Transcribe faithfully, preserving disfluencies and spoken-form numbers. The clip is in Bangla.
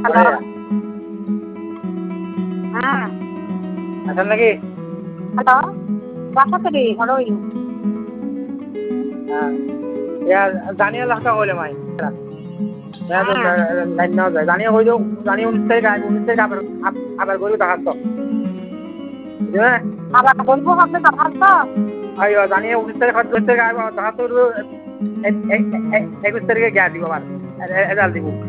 হ্যালো ভাইয়া হ্যাঁ আছেন নাকি? হ্যালো বাসাতে রে হলোই হ্যাঁ ইয়া জানিয়ে লাখটা কইলে মাই হ্যাঁ তো হ্যাঁ লাইন নাও যায় জানিয়ে কই দাও জানিয়ে উনিশ তারিখ আইব উনিশ তারিখ আবার আবার গরু দেখান তো বুঝলে আবার বলবো হবে তখন তো আইও জানিয়ে উনিশ তারিখ দশ তারিখ আইব দেখান তো একুশ তারিখে গিয়া দিব আবার রেজাল্ট দিব